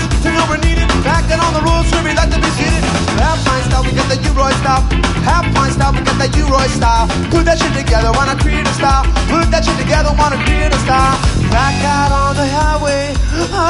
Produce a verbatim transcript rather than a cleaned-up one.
to know we're needed. Back on the rules where we like to be seated. Half fine style, we got the U-Roy style. Half fine style, we got the U-Roy style. Put that shit together, wanna create a style. Put that shit together, wanna create a style. Back out on the highway.